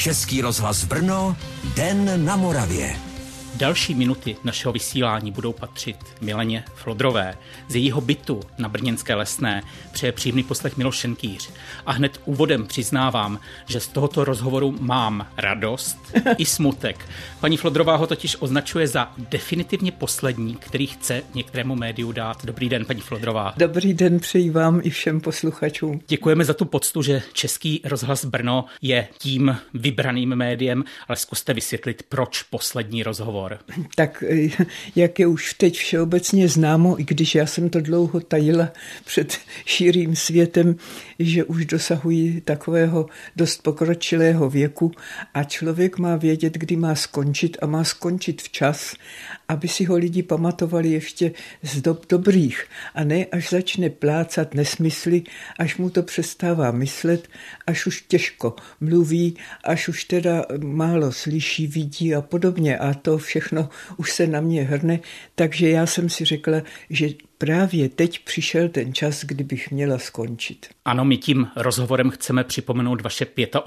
Český rozhlas Brno, Den na Moravě. Další minuty našeho vysílání budou patřit Mileně Flodrové. Z jejího bytu na brněnské Lesné přeje příjemný poslech Miloš Šenkýř. A hned úvodem přiznávám, že z tohoto rozhovoru mám radost i smutek. Paní Flodrová ho totiž označuje za definitivně poslední, který chce některému médiu dát. Dobrý den, paní Flodrová. Dobrý den, přeji vám i všem posluchačům. Děkujeme za tu poctu, že Český rozhlas Brno je tím vybraným médiem, ale zkuste vysvětlit, proč poslední rozhovor. Tak jak je už teď všeobecně známo, i když já jsem to dlouho tajila před širým světem, že už dosahují takového dost pokročilého věku a člověk má vědět, kdy má skončit a má skončit včas, aby si ho lidi pamatovali ještě z dob dobrých a ne až začne plácat nesmysly, až mu to přestává myslet, až už těžko mluví, až už teda málo slyší, vidí a podobně a to všechno už se na mě hrne, takže já jsem si řekla, že právě teď přišel ten čas, kdy bych měla skončit. Ano, my tím rozhovorem chceme připomenout vaše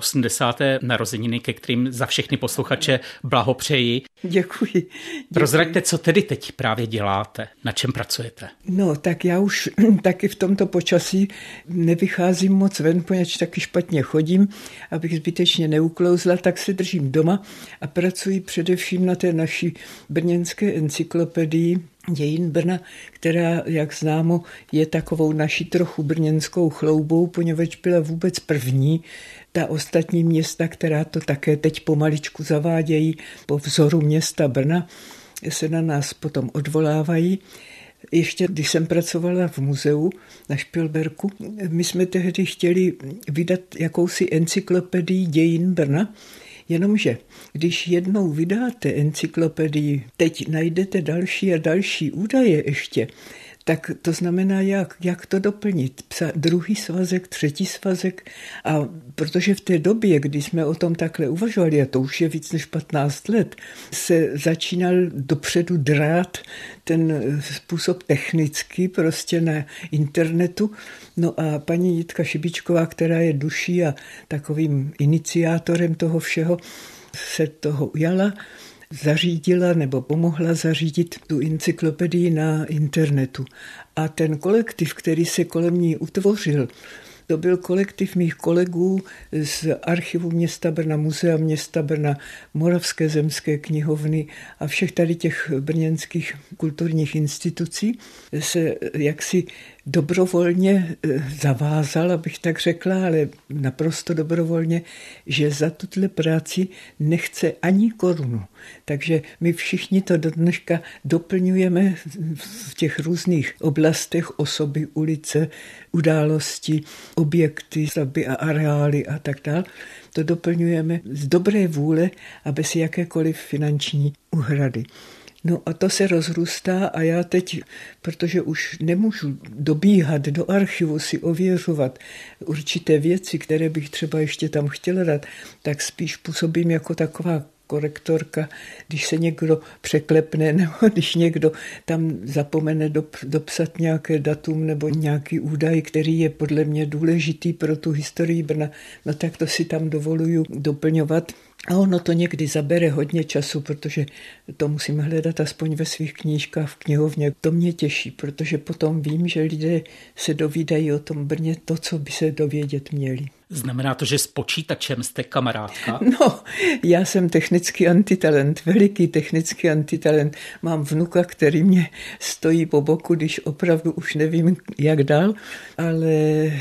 85. narozeniny, ke kterým za všechny posluchače blahopřeji. Děkuji. Prozraďte, co tedy teď právě děláte, na čem pracujete? No, tak já už taky v tomto počasí nevycházím moc ven, poněvadž taky špatně chodím, abych zbytečně neuklouzla, tak se držím doma a pracuji především na té naší brněnské encyklopedii dějin Brna, která, jak známo, je takovou naší trochu brněnskou chloubou, poněvadž byla vůbec první. Ta ostatní města, která to také teď pomaličku zavádějí po vzoru města Brna, se na nás potom odvolávají. Ještě když jsem pracovala v muzeu na Špilberku, my jsme tehdy chtěli vydat jakousi encyklopedii dějin Brna, jenomže když jednou vydáte encyklopedii, teď najdete další a další údaje ještě, tak to znamená, jak to doplnit. Druhý svazek, třetí svazek. A protože v té době, kdy jsme o tom takhle uvažovali, a to už je víc než 15 let, se začínal dopředu drát ten způsob technicky prostě na internetu. No a paní Jitka Šibičková, která je duší a takovým iniciátorem toho všeho, se toho ujala, zařídila nebo pomohla zařídit tu encyklopedii na internetu. A ten kolektiv, který se kolem ní utvořil, to byl kolektiv mých kolegů z archivu města Brna, muzea města Brna, Moravské zemské knihovny a všech tady těch brněnských kulturních institucí se jaksi dobrovolně zavázal, abych tak řekla, ale naprosto dobrovolně, že za tuhle práci nechce ani korunu. Takže my všichni to do dneška doplňujeme v těch různých oblastech, osoby, ulice, události, objekty, stavby a areály a tak dále. To doplňujeme z dobré vůle a bez jakékoliv finanční úhrady. No a to se rozrůstá a já teď, protože už nemůžu dobíhat do archivu si ověřovat určité věci, které bych třeba ještě tam chtěla dát, tak spíš působím jako taková korektorka, když se někdo překlepne nebo když někdo tam zapomene dopsat nějaké datum nebo nějaký údaj, který je podle mě důležitý pro tu historii Brna, no tak to si tam dovoluju doplňovat. A ono to někdy zabere hodně času, protože to musím hledat aspoň ve svých knížkách v knihovně. To mě těší, protože potom vím, že lidé se dovídají o tom Brně to, co by se dovědět měli. Znamená to, že s počítačem jste kamarádka? No, já jsem technický antitalent, veliký technický antitalent. Mám vnuka, který mě stojí po boku, když opravdu už nevím, jak dál, ale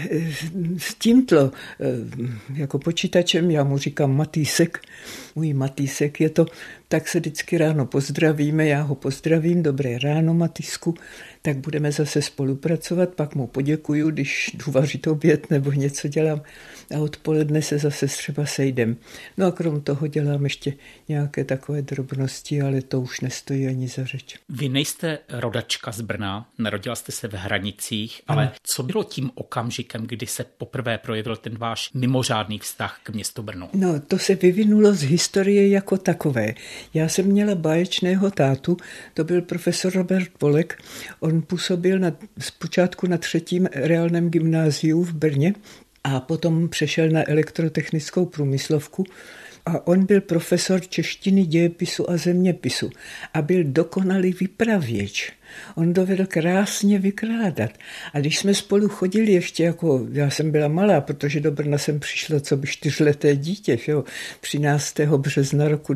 s tímto jako počítačem, já mu říkám Matýsek, můj Matýsek je to, tak se vždycky ráno pozdravíme, já ho pozdravím, dobré ráno Matýsku, tak budeme zase spolupracovat, pak mu poděkuju, když jdu vařit oběd nebo něco dělám a odpoledne se zase třeba sejdem. No a krom toho dělám ještě nějaké takové drobnosti, ale to už nestojí ani za řeč. Vy nejste rodačka z Brna, narodila jste se v Hranicích, ale co bylo tím okamžikem, kdy se poprvé projevil ten váš mimořádný vztah k městu Brno? No, to se vyvinulo z historie jako takové. Já jsem měla báječného tátu, to byl profesor Robert Volek. On působil zpočátku na 3. reálném gymnáziu v Brně a potom přešel na elektrotechnickou průmyslovku. A on byl profesor češtiny, dějepisu a zeměpisu a byl dokonalý vypravěč. On dovedl krásně vykládat. A když jsme spolu chodili ještě jako, já jsem byla malá, protože do Brna jsem přišla co by 4leté dítě, jo, 13. března roku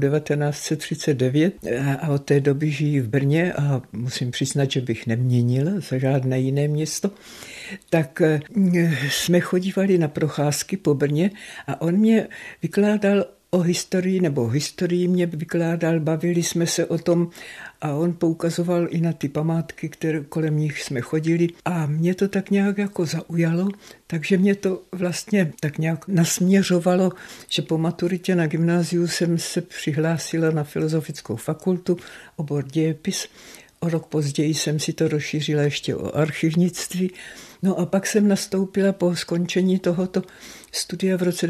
1939 a od té doby žijí v Brně a musím přiznat, že bych neměnila za žádné jiné město, tak jsme chodívali na procházky po Brně a on mě vykládal o historii, nebo historii mě vykládal, bavili jsme se o tom a on poukazoval i na ty památky, které kolem nich jsme chodili a mě to tak nějak jako zaujalo, takže mě to vlastně tak nějak nasměřovalo, že po maturitě na gymnáziu jsem se přihlásila na Filozofickou fakultu, obor dějepis. O rok později jsem si to rozšířila ještě o archivnictví. No a pak jsem nastoupila po skončení tohoto studia v roce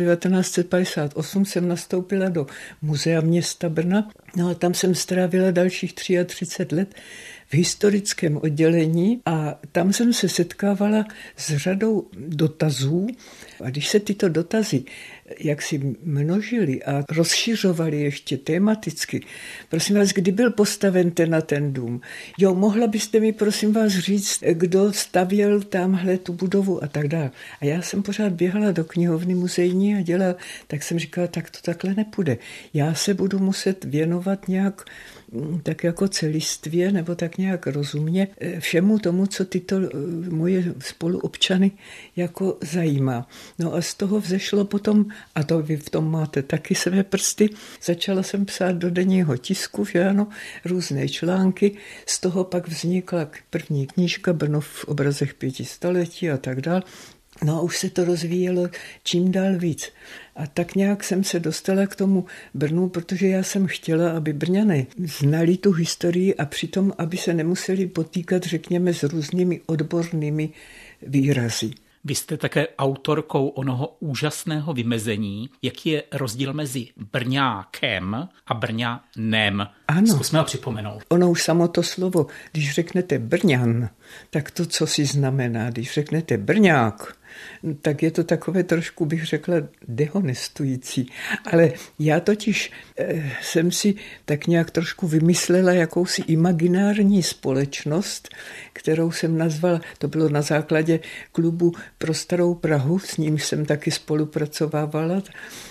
1958, jsem nastoupila do Muzea města Brna. No a tam jsem strávila dalších 33 let v historickém oddělení a tam jsem se setkávala s řadou dotazů. A když se tyto dotazy jak si množili a rozšiřovali ještě tematicky. Prosím vás, kdy byl postaven ten dům? Jo, mohla byste mi prosím vás říct, kdo stavěl tamhle tu budovu a tak dále. A já jsem pořád běhala do knihovny muzejní a dělala, tak jsem říkala, tak to takhle nepůjde. Já se budu muset věnovat nějak tak jako celistvě nebo tak nějak rozumně všemu tomu, co tyto moje spoluobčany jako zajímá. No a z toho vzešlo potom, a to vy v tom máte taky své prsty, začala jsem psát do denního tisku, že ano, různé články, z toho pak vznikla první knížka Brno v obrazech 5 století a tak dál. No a už se to rozvíjelo čím dál víc. A tak nějak jsem se dostala k tomu Brnu, protože já jsem chtěla, aby Brňané znali tu historii a přitom, aby se nemuseli potýkat, řekněme, s různými odbornými výrazy. Vy jste také autorkou onoho úžasného vymezení, jaký je rozdíl mezi Brňákem a Brňanem. Ano. Zkusme ho připomenout. Ono už samo to slovo, když řeknete Brňan, tak to, co si znamená. Když řeknete Brňák, tak je to takové trošku, bych řekla, dehonestující. Ale já totiž jsem si tak nějak trošku vymyslela jakousi imaginární společnost, kterou jsem nazvala, to bylo na základě klubu pro starou Prahu, s ním jsem taky spolupracovávala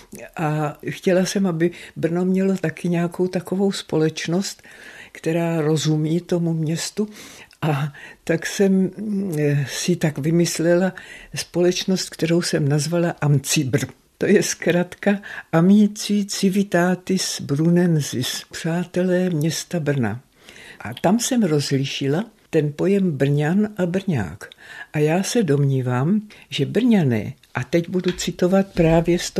a chtěla jsem, aby Brno mělo taky nějakou takovou společnost, která rozumí tomu městu. A tak jsem si tak vymyslela společnost, kterou jsem nazvala Amcibr. To je zkratka Amici Civitatis Brunensis, přátelé města Brna. A tam jsem rozlišila ten pojem Brňan a Brňák. A já se domnívám, že Brňané, a teď budu citovat právě z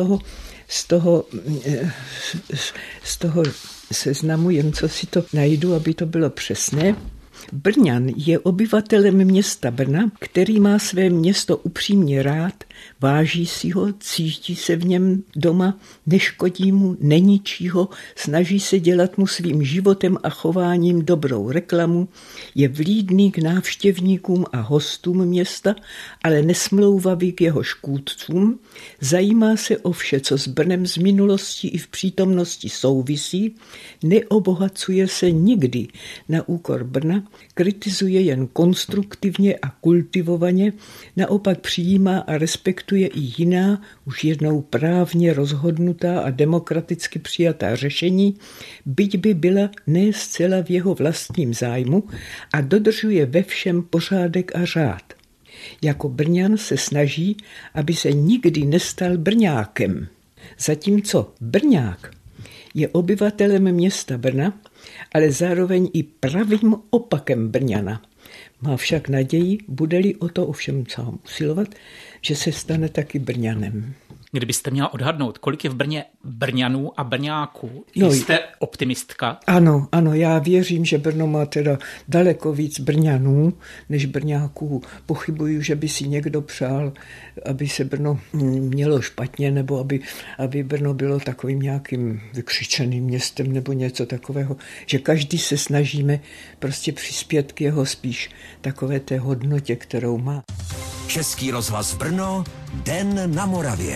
toho seznamu, jen co si to najdu, aby to bylo přesné. Brňan je obyvatelem města Brna, který má své město upřímně rád, váží si ho, cítí se v něm doma, neškodí mu, neničí ho, snaží se dělat mu svým životem a chováním dobrou reklamu, je vlídný k návštěvníkům a hostům města, ale nesmlouvavý k jeho škůdcům, zajímá se o vše, co s Brnem z minulosti i v přítomnosti souvisí, neobohacuje se nikdy na úkor Brna, kritizuje jen konstruktivně a kultivovaně, naopak přijímá a respektuje i jiná, už jednou právně rozhodnutá a demokraticky přijatá řešení, byť by byla ne zcela v jeho vlastním zájmu a dodržuje ve všem pořádek a řád. Jako Brňan se snaží, aby se nikdy nestal Brňákem. Zatímco Brňák je obyvatelem města Brna, ale zároveň i pravým opakem Brňana. Má však naději, bude-li o to ovšem sám usilovat, že se stane taky Brňanem. Kdybyste měla odhadnout, kolik je v Brně Brňanů a Brňáků, jste optimistka? Ano, já věřím, že Brno má teda daleko víc Brňanů než Brňáků. Pochybuju, že by si někdo přál, aby se Brno mělo špatně, nebo aby Brno bylo takovým nějakým vykřičeným městem nebo něco takového, že každý se snažíme prostě přispět k jeho spíš takové té hodnotě, kterou má. Český rozhlas Brno, Den na Moravě.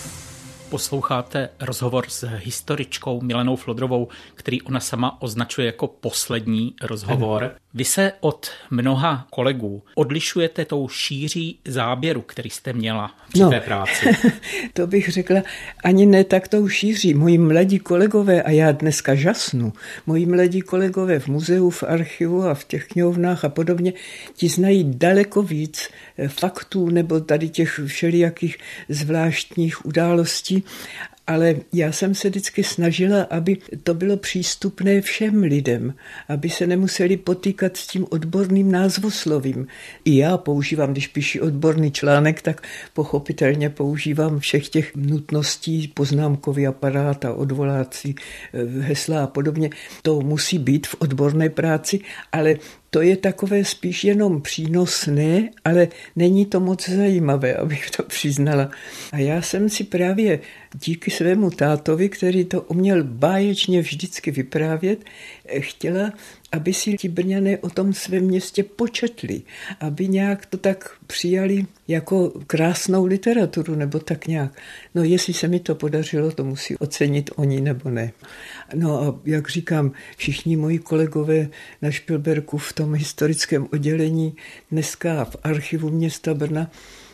Posloucháte rozhovor s historičkou Milenou Flodrovou, který ona sama označuje jako poslední rozhovor. Vy se od mnoha kolegů odlišujete tou šíří záběru, který jste měla při té práci. To bych řekla ani ne tak tou šíří. Moji mladí kolegové, a já dneska žasnu, moji mladí kolegové v muzeu, v archivu a v těch knihovnách a podobně, ti znají daleko víc faktů nebo tady těch všelijakých zvláštních událostí, ale já jsem se vždycky snažila, aby to bylo přístupné všem lidem, aby se nemuseli potýkat s tím odborným názvoslovím. I já používám, když píši odborný článek, tak pochopitelně používám všech těch nutností, poznámkový aparát a odvolací hesla a podobně. To musí být v odborné práci, ale to je takové spíš jenom přínosné, ale není to moc zajímavé, abych to přiznala. A já jsem si právě díky svému tátovi, který to uměl báječně vždycky vyprávět, chtěla, aby si ti Brňané o tom svém městě početli, aby nějak to tak přijali jako krásnou literaturu, nebo tak nějak. No jestli se mi to podařilo, to musí ocenit oni nebo ne. No a jak říkám, všichni moji kolegové na Špilberku v tom historickém oddělení dneska v archivu města Brna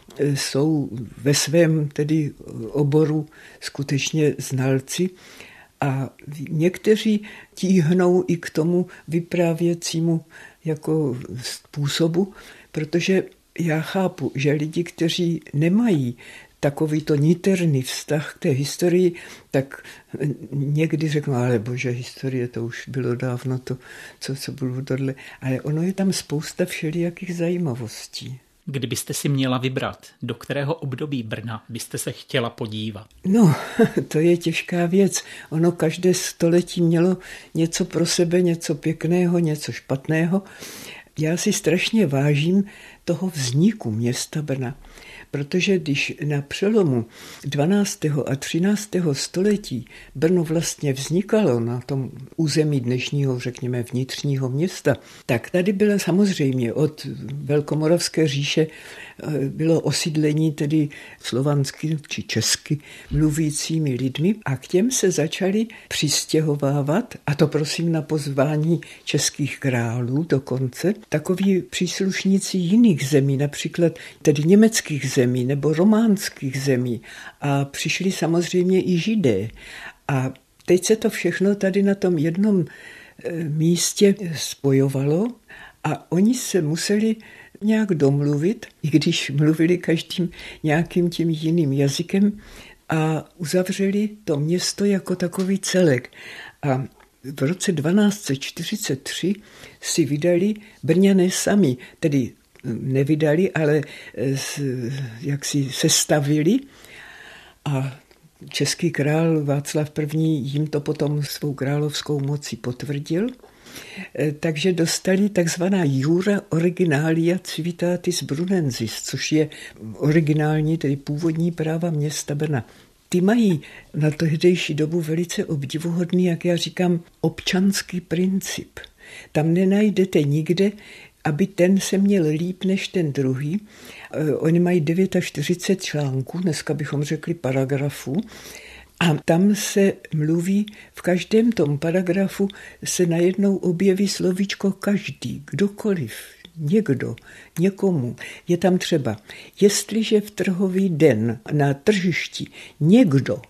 jsou ve svém tedy oboru skutečně znalci a někteří tíhnou i k tomu vyprávěcímu jako způsobu, protože já chápu, že lidi, kteří nemají takovýto niterný vztah k té historii, tak někdy řeknu, ale bože, historie, to už bylo dávno, to, co bylo tohle. Ale ono je tam spousta všelijakých zajímavostí. Kdybyste si měla vybrat, do kterého období Brna byste se chtěla podívat? No, to je těžká věc. Ono každé století mělo něco pro sebe, něco pěkného, něco špatného. Já si strašně vážím toho vzniku města Brna, protože když na přelomu 12. a 13. století Brno vlastně vznikalo na tom území dnešního, řekněme, vnitřního města, tak tady bylo samozřejmě od Velkomoravské říše bylo osídlení tedy slovansky či česky mluvícími lidmi a k těm se začali přistěhovávat, a to prosím na pozvání českých králů dokonce, takoví příslušníci jiných zemí, například tedy německých zemí nebo románských zemí, a přišli samozřejmě i Židé. A teď se to všechno tady na tom jednom místě spojovalo a oni se museli nějak domluvit, i když mluvili každým nějakým tím jiným jazykem, a uzavřeli to město jako takový celek. A v roce 1243 si vydali Brňané sami, tedy nevydali, ale jak si sestavili, a český král Václav I. jim to potom svou královskou mocí potvrdil. Takže dostali takzvaná Jura Originalia Civitatis Brunensis, což je originální, tedy původní práva města Brna. Ty mají na tehdejší dobu velice obdivuhodný, jak já říkám, občanský princip. Tam nenajdete nikde, aby ten se měl líp než ten druhý. Oni mají 49 článků, dneska bychom řekli paragrafů, a tam se mluví, v každém tom paragrafu se najednou objeví slovíčko každý, kdokoliv, někdo, někomu. Je tam třeba, jestliže v trhový den na tržišti někdo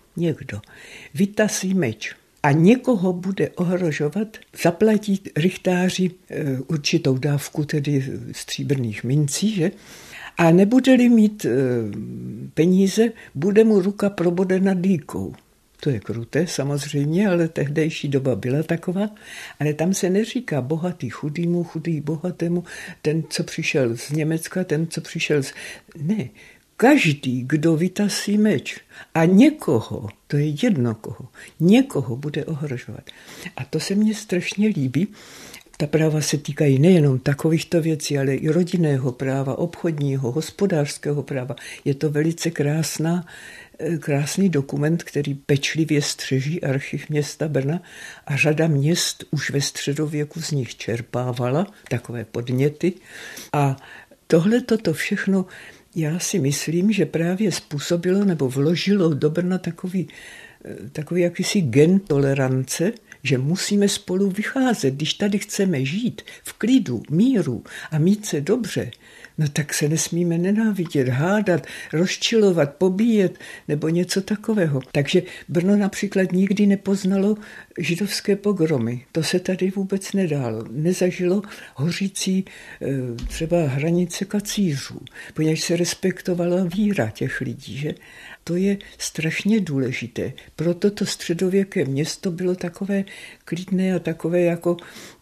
vytasí meč a někoho bude ohrožovat, zaplatí rychtáři určitou dávku tedy stříbrných mincí, že? A nebude-li mít peníze, bude mu ruka probodena dýkou. To je kruté samozřejmě, ale tehdejší doba byla taková. Ale tam se neříká bohatý chudýmu, chudý bohatému, ten, co přišel z Německa, ten, co přišel z... Ne, každý, kdo vytasí meč a někoho, to je jedno koho, někoho bude ohrožovat. A to se mně strašně líbí. Ta práva se týkají nejenom takovýchto věcí, ale i rodinného práva, obchodního, hospodářského práva. Je to velice krásný dokument, který pečlivě střeží archiv města Brna, a řada měst už ve středověku z nich čerpávala takové podněty. A toto všechno Já si myslím, že právě způsobilo nebo vložilo do Brna takový jakýsi gen tolerance, že musíme spolu vycházet. Když tady chceme žít v klidu, míru a mít se dobře, no tak se nesmíme nenávidět, hádat, rozčilovat, pobíjet nebo něco takového. Takže Brno například nikdy nepoznalo židovské pogromy. To se tady vůbec nedálo. Nezažilo hořící třeba hranice kacířů, poněvadž se respektovala víra těch lidí, že? To je strašně důležité. Proto to středověké město bylo takové klidné a takové jako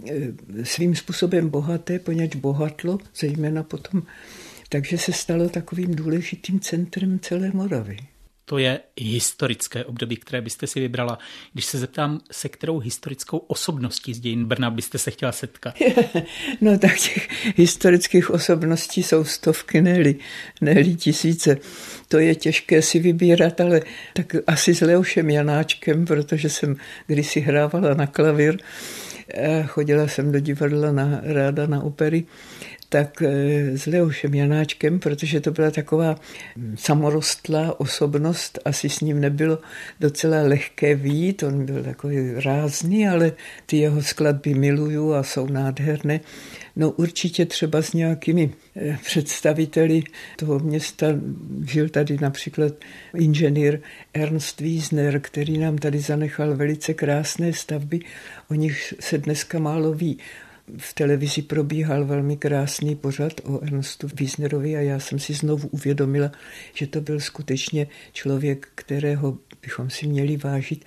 svým způsobem bohaté, poněvadž bohatlo, zejména potom. Takže se stalo takovým důležitým centrem celé Moravy. To je historické období, které byste si vybrala. Když se zeptám, se kterou historickou osobností z dějin Brna byste se chtěla setkat? No tak těch historických osobností jsou stovky, ne-li tisíce. To je těžké si vybírat, ale tak asi s Leošem Janáčkem, protože jsem kdysi hrávala na klavír, chodila jsem do divadla ráda na opery, tak s Leošem Janáčkem, protože to byla taková samorostlá osobnost, asi s ním nebylo docela lehké vyjít, on byl takový rázný, ale ty jeho skladby miluju a jsou nádherné. No určitě třeba s nějakými představiteli toho města, žil tady například inženýr Ernst Wiesner, který nám tady zanechal velice krásné stavby, o nich se dneska málo ví. V televizi probíhal velmi krásný pořad o Ernstu Wiesnerovi a já jsem si znovu uvědomila, že to byl skutečně člověk, kterého bychom si měli vážit.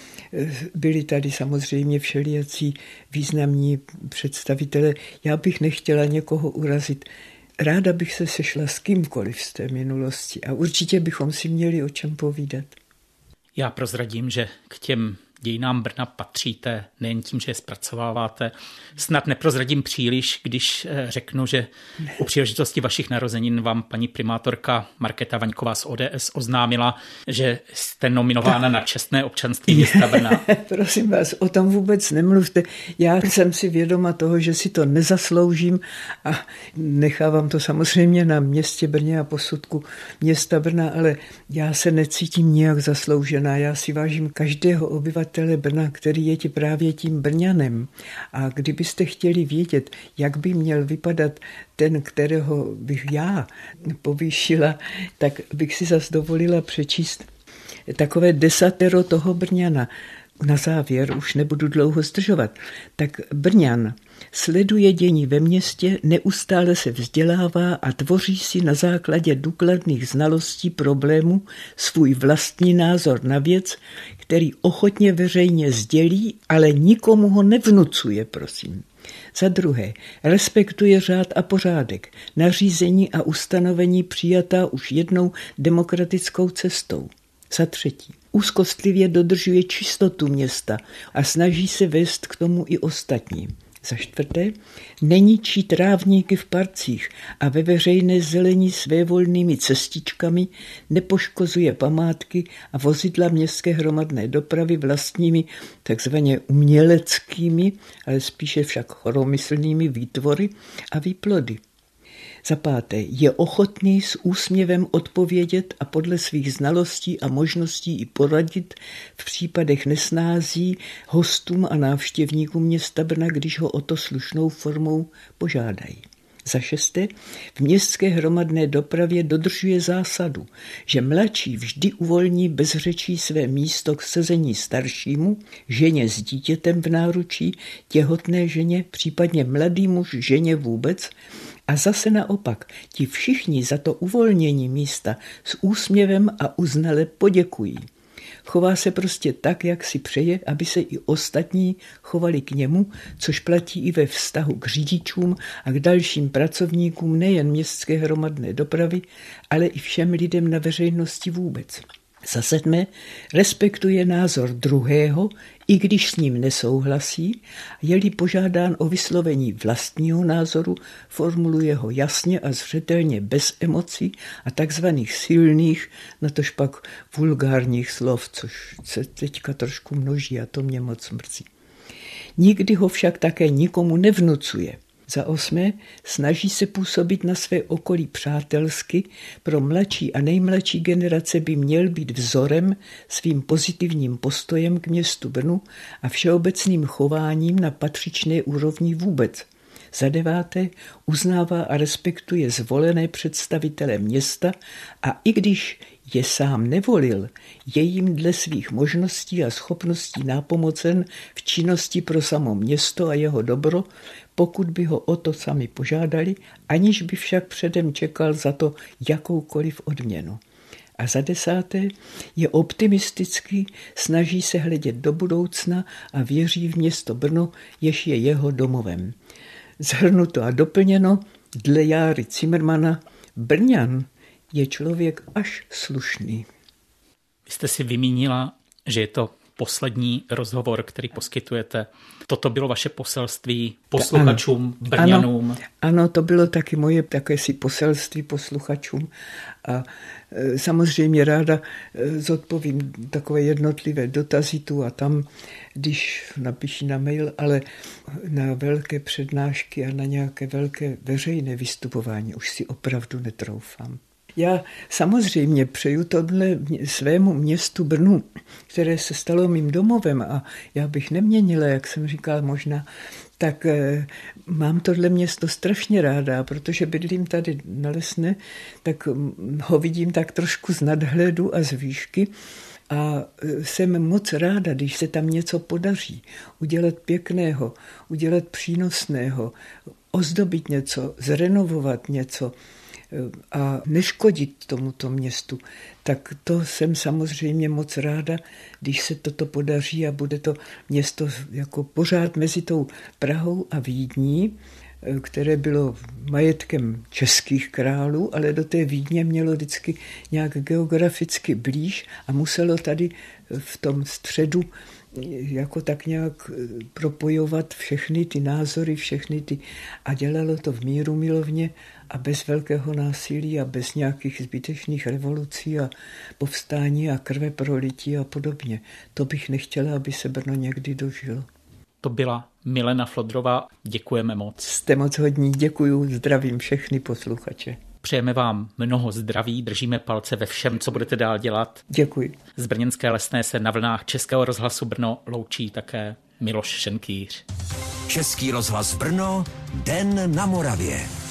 Byli tady samozřejmě všelijací významní představitelé. Já bych nechtěla někoho urazit. Ráda bych se sešla s kýmkoliv z té minulosti a určitě bychom si měli o čem povídat. Já prozradím, že k těm dějinám Brna patříte nejen tím, že je zpracováváte. Snad neprozradím příliš, když řeknu, že u příležitosti vašich narozenin vám paní primátorka Markéta Vaňková z ODS oznámila, že jste nominována na čestné občanství města Brna. Prosím vás, o tom vůbec nemluvte. Já jsem si vědoma toho, že si to nezasloužím a nechávám to samozřejmě na městě Brně a posudku města Brna, ale já se necítím nijak zasloužená. Já si vážím každého obyvatele Brna, který je právě tím Brňanem. A kdybyste chtěli vědět, jak by měl vypadat ten, kterého bych já povýšila, tak bych si zas dovolila přečíst takové desatero toho Brňana. Na závěr, už nebudu dlouho zdržovat, tak Brňan sleduje dění ve městě, neustále se vzdělává a tvoří si na základě důkladných znalostí problému svůj vlastní názor na věc, který ochotně veřejně sdělí, ale nikomu ho nevnucuje, prosím. Za druhé, respektuje řád a pořádek, nařízení a ustanovení přijatá už jednou demokratickou cestou. Za třetí, úzkostlivě dodržuje čistotu města a snaží se vést k tomu i ostatní. Za čtvrté, neničí trávníky v parcích a ve veřejné zelení svévolnými cestičkami nepoškozuje památky a vozidla městské hromadné dopravy vlastními takzvaně uměleckými, ale spíše však choromyslnými výtvory a výplody. Za páté, je ochotný s úsměvem odpovědět a podle svých znalostí a možností i poradit v případech nesnází hostům a návštěvníkům města Brna, když ho o to slušnou formou požádají. Za šesté, v městské hromadné dopravě dodržuje zásadu, že mladší vždy uvolní bez řečí své místo k sezení staršímu, ženě s dítětem v náručí, těhotné ženě, případně mladý muž ženě vůbec, a zase naopak, ti všichni za to uvolnění místa s úsměvem a uznale poděkují. Chová se prostě tak, jak si přeje, aby se i ostatní chovali k němu, což platí i ve vztahu k řidičům a k dalším pracovníkům nejen městské hromadné dopravy, ale i všem lidem na veřejnosti vůbec. Za sedmé, respektuje názor druhého, i když s ním nesouhlasí, je-li požádán o vyslovení vlastního názoru, formuluje ho jasně a zřetelně bez emocí a takzvaných silných, natož pak vulgárních slov, což se teďka trošku množí a to mě moc mrzí. Nikdy ho však také nikomu nevnucuje. Za 8. Snaží se působit na své okolí přátelsky, pro mladší a nejmladší generace by měl být vzorem svým pozitivním postojem k městu Brnu a všeobecným chováním na patřičné úrovni vůbec. Za 9. Uznává a respektuje zvolené představitele města a i když je sám nevolil, je jim dle svých možností a schopností nápomocen v činnosti pro samo město a jeho dobro, pokud by ho o to sami požádali, aniž by však předem čekal za to jakoukoliv odměnu. A za 10. je optimistický, snaží se hledět do budoucna a věří v město Brno, jež je jeho domovem. Shrnuto a doplněno, dle Járy Cimrmana, Brňan je člověk až slušný. Vy jste si vymínila, že je to poslední rozhovor, který poskytujete. Toto bylo vaše poselství posluchačům, Brňanům? Ano, to bylo taky moje takési poselství posluchačům a samozřejmě ráda zodpovím takové jednotlivé dotazy tu a tam, když napíši na mail, ale na velké přednášky a na nějaké velké veřejné vystupování už si opravdu netroufám. Já samozřejmě přeju tohle svému městu Brnu, které se stalo mým domovem a já bych neměnila, jak jsem říkal možná, tak mám tohle město strašně ráda, protože bydlím tady na Lesné, tak ho vidím tak trošku z nadhledu a z výšky a jsem moc ráda, když se tam něco podaří, udělat pěkného, udělat přínosného, ozdobit něco, zrenovovat něco, a neškodit tomuto městu, tak to jsem samozřejmě moc ráda, když se toto podaří a bude to město jako pořád mezi tou Prahou a Vídní, které bylo majetkem českých králů, ale do té Vídně mělo vždycky nějak geograficky blíž a muselo tady v tom středu jako tak nějak propojovat všechny ty názory, všechny ty a dělalo to v míru milovně a bez velkého násilí a bez nějakých zbytečných revolucí a povstání a krve prolití a podobně. To bych nechtěla, aby se Brno někdy dožilo. To byla Milena Flodrová. Děkujeme moc. Jste moc hodní, děkuju, zdravím všechny posluchače. Přejeme vám mnoho zdraví, držíme palce ve všem, co budete dál dělat. Děkuji. Z Brněnské Lesné se na vlnách Českého rozhlasu Brno loučí také Miloš Šenkýř. Český rozhlas Brno, Den na Moravě.